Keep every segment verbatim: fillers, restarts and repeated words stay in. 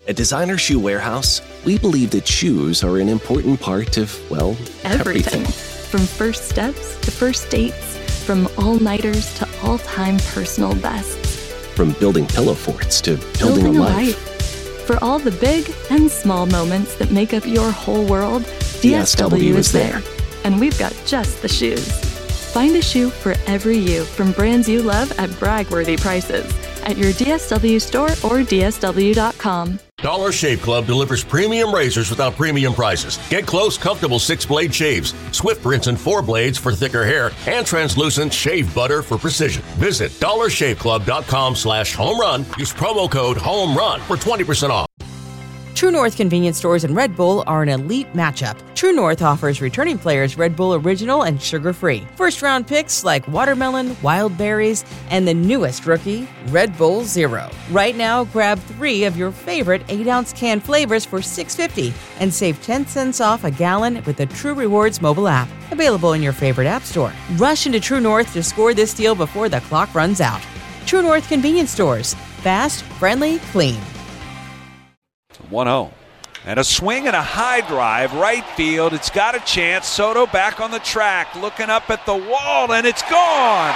At Designer Shoe Warehouse, we believe that shoes are an important part of, well, everything. everything. From first steps to first dates, from all-nighters to all-time personal bests. From building pillow forts to building, Building a a life. life. For all the big and small moments that make up your whole world, D S W is there. And we've got just the shoes. Find a shoe for every you from brands you love at brag-worthy prices at your D S W store or D S W dot com. Dollar Shave Club delivers premium razors without premium prices. Get close, comfortable six-blade shaves, swift rinse and four blades for thicker hair, and translucent shave butter for precision. Visit dollar shave club dot com slash home run. Use promo code HOMERUN for twenty percent off. True North convenience stores and Red Bull are an elite matchup. True North offers returning players Red Bull Original and sugar-free. First-round picks like watermelon, wild berries, and the newest rookie, Red Bull Zero. Right now, grab three of your favorite eight-ounce can flavors for six dollars and fifty cents and save ten cents off a gallon with the True Rewards mobile app. Available in your favorite app store. Rush into True North to score this deal before the clock runs out. True North convenience stores. Fast, friendly, clean. one oh. And a swing and a high drive, right field. It's got a chance. Soto back on the track, looking up at the wall, and it's gone.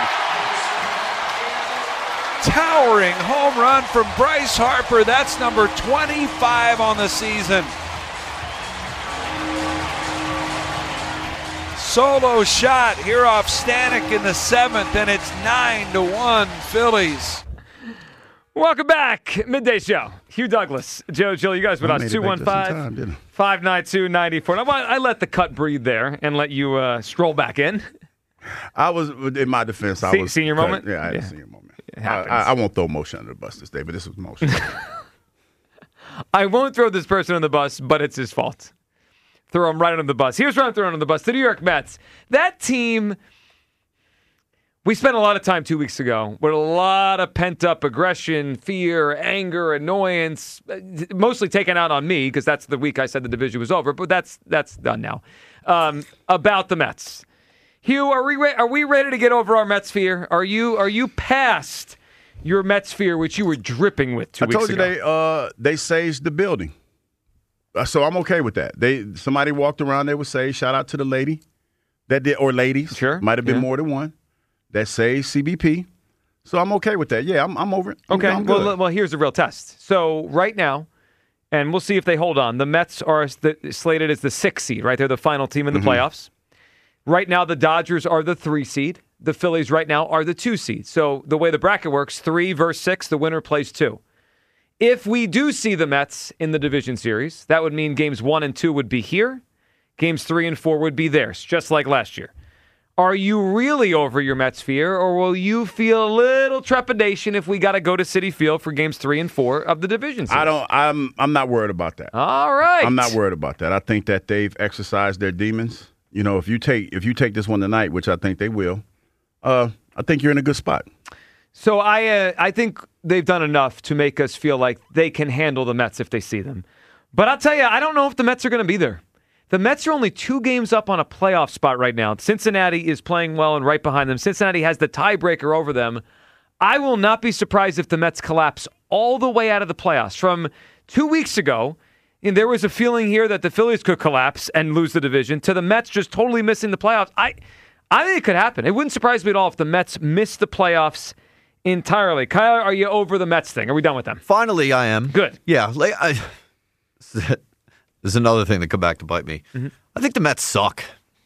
Towering home run from Bryce Harper. That's number twenty-five on the season. Solo shot here off Stanek in the seventh, and it's nine to one Phillies. Welcome back. Midday Show. Hugh Douglas, Joe Gill, you guys with us. two one five, five nine two, nine four. Now, I let the cut breathe there and let you uh, stroll back in. I was, in my defense, I Se- was. Senior moment? Yeah, I had Yeah. a senior moment. It I, happens. I, I won't throw motion under the bus this day, but this was motion. I won't throw this person on the bus, but it's his fault. Throw him right under the bus. Here's where I'm throwing on the bus. The New York Mets. That team, we spent a lot of time two weeks ago with a lot of pent-up aggression, fear, anger, annoyance, mostly taken out on me because that's the week I said the division was over, but that's that's done now, um, about the Mets. Hugh, are we re- are we ready to get over our Mets fear? Are you are you past your Mets fear, which you were dripping with two I weeks told you ago? they uh, they saged the building. Uh, So I'm okay with that. They somebody walked around, they would say, shout out to the lady that did, or ladies. Sure. Might have been Yeah. more than one. That say C B P. So I'm okay with that. Yeah, I'm, I'm over it. I'm, Okay, I'm well, good. well, here's the real test. So right now, and we'll see if they hold on, the Mets are the, slated as the sixth seed, right? They're the final team in the Mm-hmm. playoffs. Right now, the Dodgers are the three seed. The Phillies right now are the two seed. So the way the bracket works, three versus six, the winner plays two. If we do see the Mets in the division series, that would mean games one and two would be here. Games three and four would be theirs, just like last year. Are you really over your Mets fear, or will you feel a little trepidation if we got to go to Citi Field for games three and four of the division series? I don't. I'm. I'm not worried about that. All right. I'm not worried about that. I think that they've exercised their demons. You know, if you take if you take this one tonight, which I think they will, uh, I think you're in a good spot. So I uh, I think they've done enough to make us feel like they can handle the Mets if they see them. But I'll tell you, I don't know if the Mets are going to be there. The Mets are only two games up on a playoff spot right now. Cincinnati is playing well and right behind them. Cincinnati has the tiebreaker over them. I will not be surprised if the Mets collapse all the way out of the playoffs. From two weeks ago, and there was a feeling here that the Phillies could collapse and lose the division, to the Mets just totally missing the playoffs. I, I think it could happen. It wouldn't surprise me at all if the Mets miss the playoffs entirely. Kyle, are you over the Mets thing? Are we done with them? Finally, I am. Good. Yeah. Like, I, this is another thing that come back to bite me. Mm-hmm. I think the Mets suck.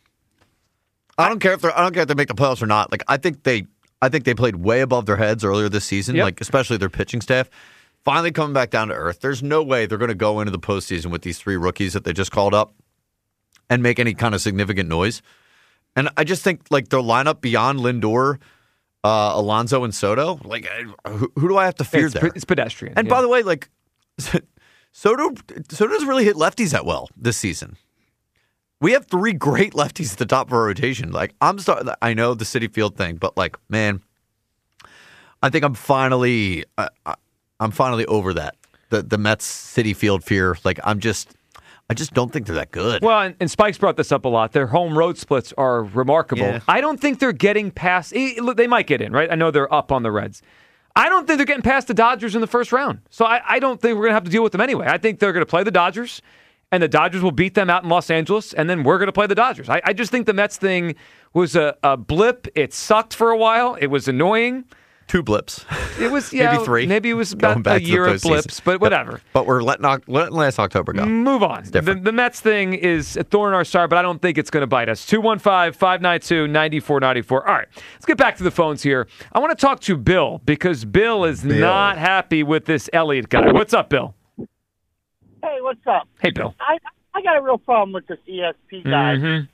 I don't care if they're. I don't care if they make the playoffs or not. Like I think they. I think they played way above their heads earlier this season. Yep. Like especially their pitching staff. Finally coming back down to earth. There's no way they're going to go into the postseason with these three rookies that they just called up and make any kind of significant noise. And I just think like their lineup beyond Lindor, uh, Alonso, and Soto. Like who, who do I have to fear it's, there? It's pedestrian. And yeah. by the way, like Soto, Soto doesn't really hit lefties that well this season. We have three great lefties at the top of our rotation. Like I'm starting. I know the Citi Field thing, but like, man, I think I'm finally, uh, I'm finally over that. The the Mets Citi Field fear. Like I'm just, I just don't think they're that good. Well, and, and Spike's brought this up a lot. Their home road splits are remarkable. Yeah. I don't think they're getting past. eh, look, They might get in, right? I know they're up on the Reds. I don't think they're getting past the Dodgers in the first round. So I, I don't think we're going to have to deal with them anyway. I think they're going to play the Dodgers, and the Dodgers will beat them out in Los Angeles, and then we're going to play the Dodgers. I, I just think the Mets thing was a, a blip. It sucked for a while. It was annoying. Two blips. It was yeah, maybe three. Maybe it was about a year of blips, but whatever. But we're letting, letting last October go. Move on. The, the Mets thing is a thorn in our side, but I don't think it's going to bite us. two one five, five nine two, nine four nine four. All right, let's get back to the phones here. I want to talk to Bill because Bill is Bill. not happy with this Elliott guy. What's up, Bill? Hey, what's up? Hey, Bill. I I got a real problem with this E S P guy. Mm-hmm.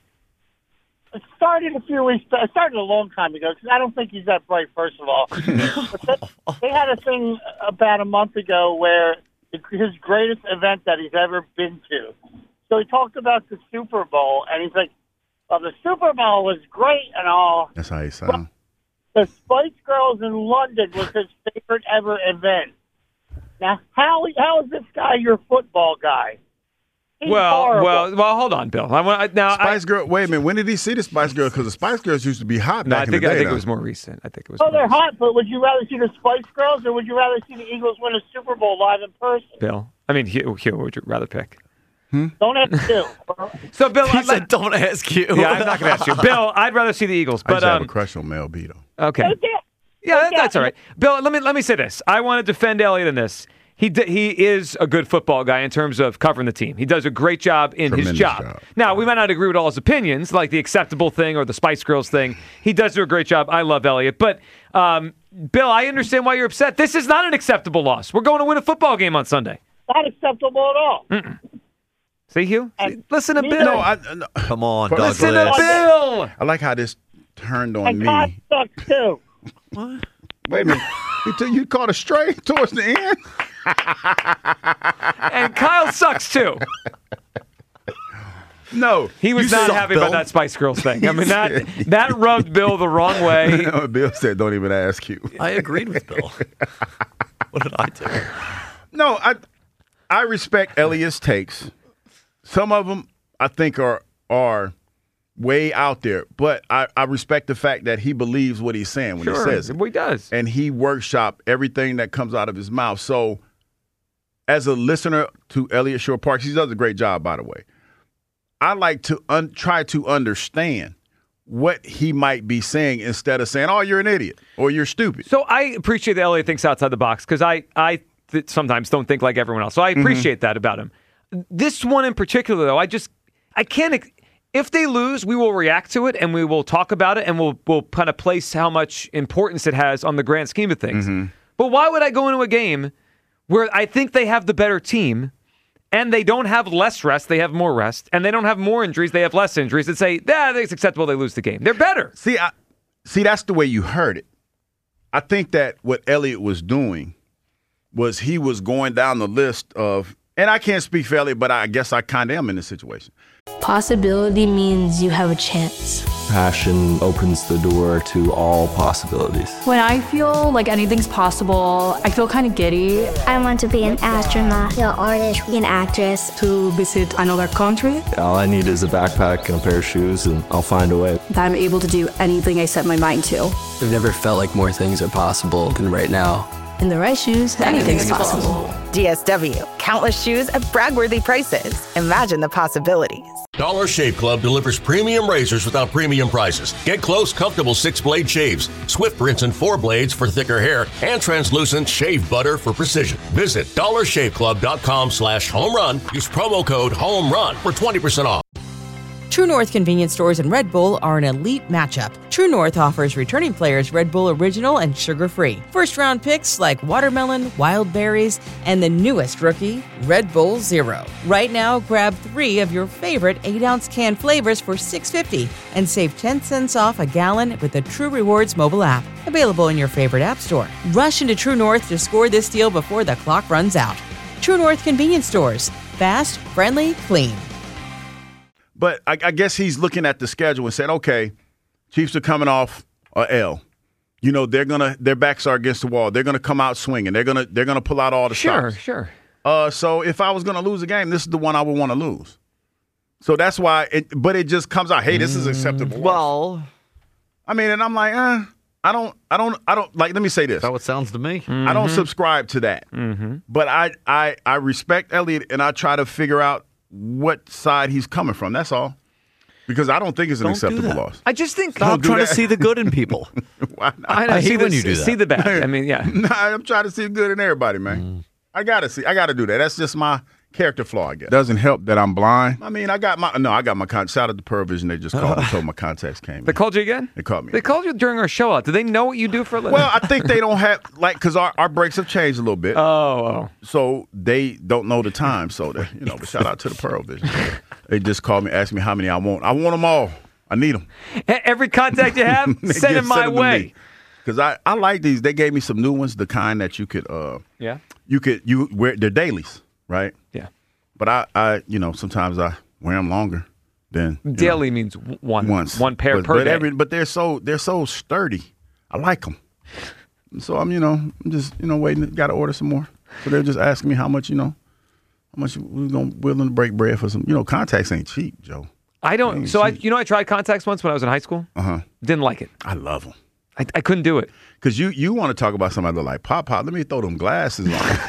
It started a few weeks. It started a long time ago because I don't think he's that bright. First of all, but they, they had a thing about a month ago where his greatest event that he's ever been to. So he talked about the Super Bowl, and he's like, "Well, the Super Bowl was great and all." That's how he sounds. The Spice Girls in London was his favorite ever event. Now, how how is this guy your football guy? He's well, horrible. well, well. Hold on, Bill. I want now. Spice I, Girl. Wait a minute. When did he see the Spice Girls? Because the Spice Girls used to be hot no, back I think in the day. I think though. it was more recent. I think it was. Oh, more they're recent. hot, but would you rather see the Spice Girls or would you rather see the Eagles win a Super Bowl live in person? Bill. I mean, Hugh, Hugh what would you rather pick? Hmm? Don't ask you. So, Bill, He I'd said, like- don't ask you. Yeah, I'm not going to ask you. Bill, I'd rather see the Eagles, I used but to have um, a crush on Mel B, though. okay. Okay. Yeah, that, Okay. that's all right. Bill, let me let me say this. I want to defend Elliott in this. He d- he is a good football guy in terms of covering the team. He does a great job in Tremendous his job. job. Now, we might not agree with all his opinions, like the acceptable thing or the Spice Girls thing. He does do a great job. I love Elliott. But, um, Bill, I understand why you're upset. This is not an acceptable loss. We're going to win a football game on Sunday. Not acceptable at all. Mm-mm. See, Hugh? See, And listen to neither- Bill. No, I, no. Come on, But Douglas. listen to Bill. I like how this turned on And me. God sucks, too. Wait a minute. You, t- you caught a stray towards the end? And Kyle sucks, too. No. He was You not said- happy Bill. about that Spice Girls thing. I mean, that said- that rubbed Bill the wrong way. Bill said, don't even ask you. I agreed with Bill. What did I do? No, I I respect Elliott's takes. Some of them I think are are way out there, but I, I respect the fact that he believes what he's saying when Sure, he says it. he does. And he workshop everything that comes out of his mouth. So as a listener to Elliott Shore Parks, he does a great job, by the way. I like to un- try to understand what he might be saying instead of saying, oh, you're an idiot or you're stupid. So I appreciate that Elliott thinks outside the box because I, I th- sometimes don't think like everyone else. So I appreciate that about him. This one in particular, though, I just I can't. ex- If they lose, we will react to it and we will talk about it and we'll we'll kind of place how much importance it has on the grand scheme of things. But why would I go into a game where I think they have the better team and they don't have less rest, they have more rest, and they don't have more injuries, they have less injuries, and say, yeah, I think it's acceptable they lose the game. They're better. See, I, see, that's the way you heard it. I think that what Elliott was doing was he was going down the list of, and I can't speak for Elliott, but I guess I kind of am in this situation. Possibility means you have a chance. Passion opens the door to all possibilities. When I feel like anything's possible, I feel kind of giddy. I want to be an astronaut, an artist, an actress. To visit another country. All I need is a backpack and a pair of shoes, and I'll find a way. That I'm able to do anything I set my mind to. I've never felt like more things are possible than right now. In the right shoes, anything's possible. D S W. Countless shoes at brag-worthy prices. Imagine the possibilities. Dollar Shave Club delivers premium razors without premium prices. Get close, comfortable six-blade shaves, Swift rinse and four blades for thicker hair, and translucent shave butter for precision. Visit dollar shave club dot com slash home run. Use promo code HOMERUN for twenty percent off. True North convenience stores and Red Bull are an elite matchup. True North offers returning players Red Bull Original and sugar-free. First-round picks like watermelon, wild berries, and the newest rookie, Red Bull Zero. Right now, grab three of your favorite eight-ounce can flavors for six dollars and fifty cents and save ten cents off a gallon with the True Rewards mobile app. Available in your favorite app store. Rush into True North to score this deal before the clock runs out. True North convenience stores. Fast, friendly, clean. But I, I guess he's looking at the schedule and said, okay, Chiefs are coming off a L. You know, they're gonna their backs are against the wall. They're gonna come out swinging. They're gonna they're gonna pull out all the Sure, stops. sure. Uh, so if I was gonna lose a game, this is the one I would want to lose. So that's why. It, but it just comes out, hey, this is acceptable. Well, I mean, and I'm like, uh, I don't, I don't, I don't like. Let me say this. That's how it sounds to me. Mm-hmm. I don't subscribe to that. Mm-hmm. But I, I, I respect Elliott, and I try to figure out what side he's coming from. That's all. Because I don't think it's an Don't acceptable loss. I just think Stop trying to see the good in people. Why not? I, know, I hate see when the, you do that. See the bad. I mean, yeah. Nah, I'm trying to see the good in everybody, man. Mm. I gotta see. I gotta do that. That's just my character flaw, I guess. Doesn't help that I'm blind. I mean, I got my no. I got my con- shout out to Pearl Vision. They just called me, told my contacts came. They in. called you again? They called me. They called you during our show out. Do they know what you do for a living? Well, I think they don't have like because our, our breaks have changed a little bit. Oh, oh. So they don't know the time. So they, you know, but shout out to the Pearl Vision. They just called me, asked me how many I want. I want them all. I need them. Every contact you have, send it my way. Because I, I like these. They gave me some new ones, the kind that you could uh yeah you could you wear. They're dailies, right? Yeah. But I, I you know sometimes I wear them longer than daily know, means one once one pair but, per but day. Every, but they're so they're so sturdy. I like them. So I'm you know I'm just you know waiting. Got to order some more. So they're just asking me how much you know how much we're gonna willing to break bread for some. You know contacts ain't cheap, Joe. I don't. So I, you know, I tried contacts once when I was in high school. Uh huh. Didn't like it. I love them. I, I couldn't do it. Because you, you want to talk about somebody that like pop pop. Let me throw them glasses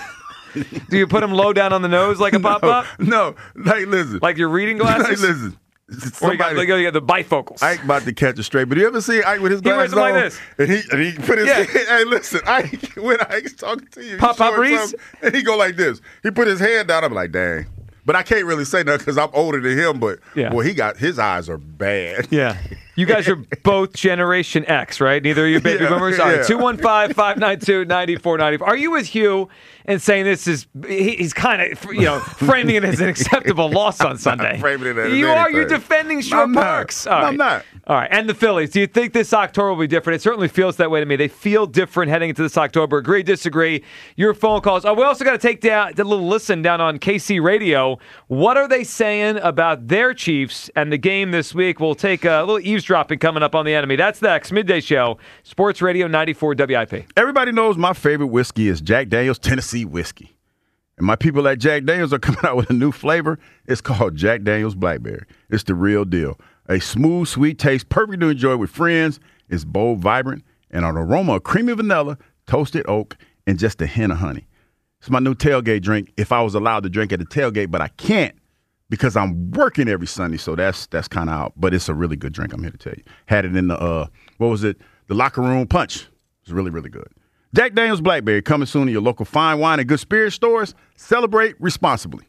on. Do you put them low down on the nose like a pop pop? No, like listen, like your reading glasses. Like listen. Or you got, like, you got the bifocals. Ike about to catch it straight, but you ever see Ike with his glasses he wears them on? like this. And he and he put his yeah. hey listen, Ike when Ike's talking to you, pop pop Reese, and he go like this. He put his hand down. I'm like, dang. But I can't really say nothing because I'm older than him. But yeah. well, he got his eyes are bad. Yeah, you guys are both Generation X, right? Neither are you baby yeah, boomers. All right, yeah. two one five, five nine two, nine four nine four. Are you with Hugh and saying this is he, he's kind of you know framing it as an acceptable loss on Sunday? Framing it as you anything. are you defending Shore I'm Parks? Not. All right. I'm not. All right, and the Phillies. Do you think this October will be different? It certainly feels that way to me. They feel different heading into this October. Agree, disagree? Your phone calls. Oh, we also got to take down a little listen down on K C Radio. What are they saying about their Chiefs and the game this week? We'll take a little eavesdropping coming up on the enemy. That's next. Midday Show, Sports Radio ninety-four W I P. Everybody knows my favorite whiskey is Jack Daniel's Tennessee Whiskey. And my people at Jack Daniels are coming out with a new flavor. It's called Jack Daniel's Blackberry. It's the real deal. A smooth, sweet taste, perfect to enjoy with friends. It's bold, vibrant, and an aroma of creamy vanilla, toasted oak, and just a hint of honey. It's my new tailgate drink if I was allowed to drink at the tailgate, but I can't because I'm working every Sunday, so that's that's kind of out. But it's a really good drink, I'm here to tell you. Had it in the, uh, what was it, the locker room punch. It's really, really good. Jack Daniel's Blackberry, coming soon to your local fine wine and good spirit stores. Celebrate responsibly.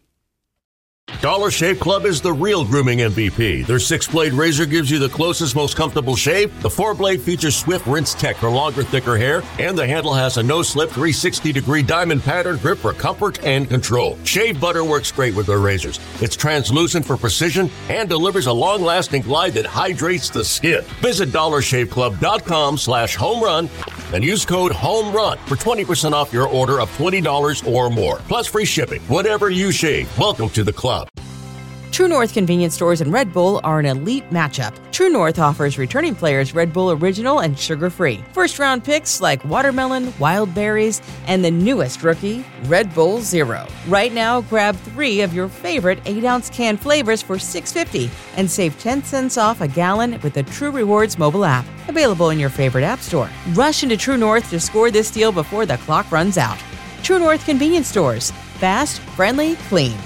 Dollar Shave Club is the real grooming M V P. Their six-blade razor gives you the closest, most comfortable shave. The four-blade features Swift Rinse Tech for longer, thicker hair. And the handle has a no-slip three sixty degree diamond pattern grip for comfort and control. Shave butter works great with their razors. It's translucent for precision and delivers a long-lasting glide that hydrates the skin. Visit dollar shave club dot com slash home run and use code HOMERUN for twenty percent off your order of twenty dollars or more. Plus free shipping. Whatever you shave, welcome to the club. True North convenience stores and Red Bull are an elite matchup. True North offers returning players Red Bull Original and sugar-free. First-round picks like watermelon, wild berries, and the newest rookie, Red Bull Zero. Right now, grab three of your favorite eight-ounce can flavors for six dollars and fifty cents and save ten cents off a gallon with the True Rewards mobile app. Available in your favorite app store. Rush into True North to score this deal before the clock runs out. True North convenience stores. Fast, friendly, clean.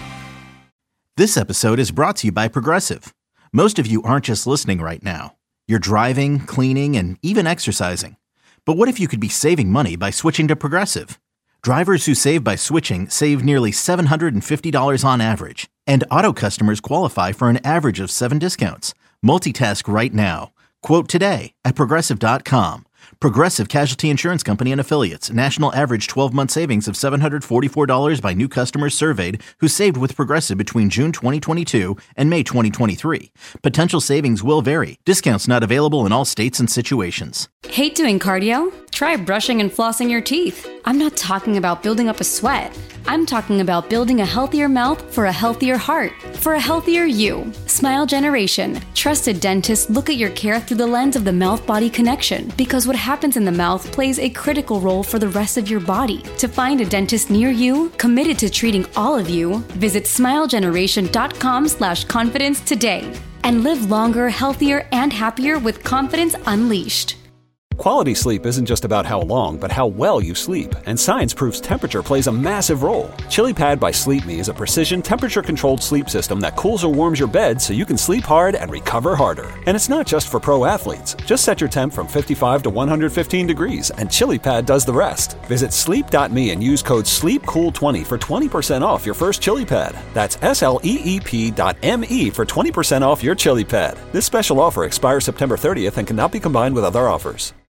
This episode is brought to you by Progressive. Most of you aren't just listening right now. You're driving, cleaning, and even exercising. But what if you could be saving money by switching to Progressive? Drivers who save by switching save nearly seven hundred fifty dollars on average. And auto customers qualify for an average of seven discounts. Multitask right now. Quote today at Progressive dot com. Progressive Casualty Insurance Company and Affiliates. National average twelve-month savings of seven hundred forty-four dollars by new customers surveyed who saved with Progressive between June twenty twenty-two and May twenty twenty-three. Potential savings will vary. Discounts not available in all states and situations. Hate doing cardio? Try brushing and flossing your teeth. I'm not talking about building up a sweat. I'm talking about building a healthier mouth for a healthier heart, for a healthier you. Smile Generation. Trusted dentists look at your care through the lens of the mouth-body connection because what happens in the mouth plays a critical role for the rest of your body. To find a dentist near you, committed to treating all of you, visit smile generation dot com slash confidence today and live longer, healthier, and happier with confidence unleashed. Quality sleep isn't just about how long, but how well you sleep. And science proves temperature plays a massive role. ChiliPad by Sleep Me is a precision, temperature-controlled sleep system that cools or warms your bed so you can sleep hard and recover harder. And it's not just for pro athletes. Just set your temp from fifty-five to one hundred fifteen degrees, and ChiliPad does the rest. Visit sleep dot me and use code sleep cool twenty for twenty percent off your first ChiliPad. That's S L E E P dot M E for twenty percent off your ChiliPad. This special offer expires September thirtieth and cannot be combined with other offers.